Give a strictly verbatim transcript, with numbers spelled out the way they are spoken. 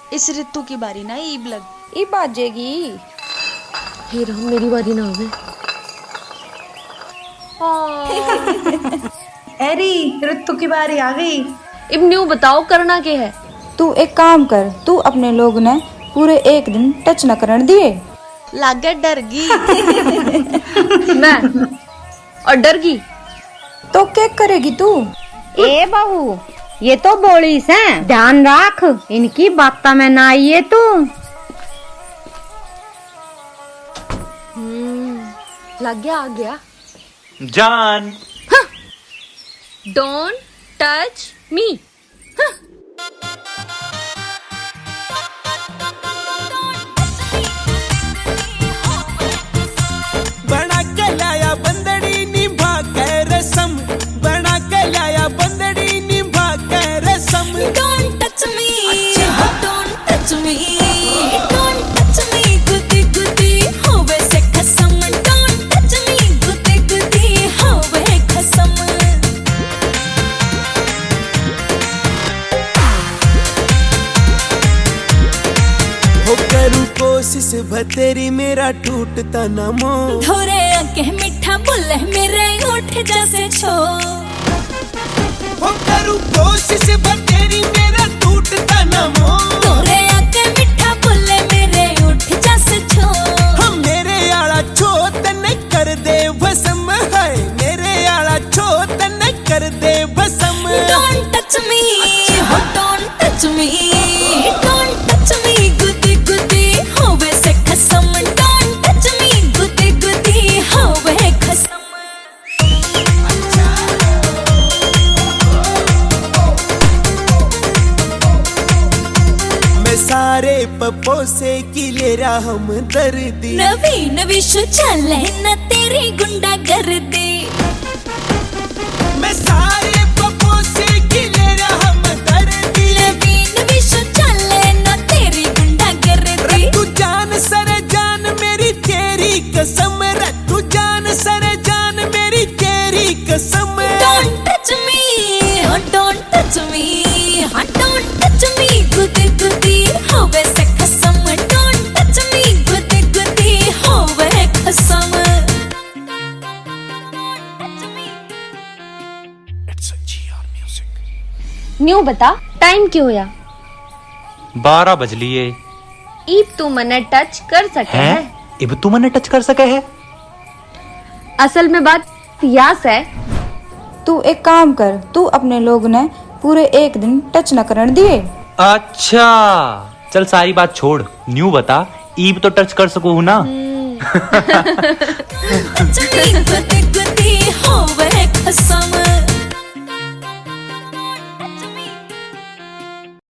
इस ऋतु की बारी ना ईब लग ईब बाजेगी। हे राम, मेरी बारी ना आवे। एरी ऋतु की बारी आ गई। इब न्यू बताओ करना क्या है। तू एक काम कर, तू अपने लोग ने पूरे एक दिन टच न करने दिए। लागे डर गई। मैं और डर गई तो क्या करेगी तू? ए बहू, ये तो बोलीस है, ध्यान रख इनकी बात में ना आइए तू। हम्म लग गया, आ गया। जान डोंट टच मी। बना के लाया बंदड़ी निभा के रसम, बना के लाया बंदड़ी निभा के रसम। Don't touch me, don't touch me, don't touch me, गुदी गुदी होवे से खसम। Don't touch me, गुदी गुदी होवे खसम। हो करूं कोशिश भतेरी मेरा टूटता ना मोह। धोरे आके मीठा बोले मेरे ओठ जैसे छो। हो करूं कोशिश भतेरी मेरा टूटता ना मोह। धोरे आके मीठा बोले मेरे ओठ जैसे छो। हम मेरे आला छो तने कर दे भस्म है, मेरे आला छो तने कर दे भस्म। Don't touch me, don't touch me, don't touch me, गुदी गुदी होवे से खसम। Don't touch me, गुदी गुदी होवे खसम। मैं सारे पप्पो से किलेरा हम दर्दी। नवीन विश्व चले न तेरी गुंडा गर्दी। मैं सारे पप्पो से किलेरा हम दर्दी। नवीन विश्व चले न तेरी गुंडा गर्दी। तू जान सरे जान मेरी तेरी कसम, रे तू जान सरे जान मेरी तेरी कसम। Don't touch me, oh don't touch me, oh don't touch me, गुदी गुदी होवे से खसम। Don't touch me, गुदी गुदी होवे खसम। न्यू बता टाइम क्यों होया? बारह बज लिए। ईब तू मने टच कर सके है, है? इब तू मने टच कर सके है। असल में बात यास है। तू एक काम कर, तू अपने लोग ने पूरे एक दिन टच न करने दिए। अच्छा चल सारी बात छोड़, न्यू बता ईब तो टच कर सकूं ना। गुदी गुदी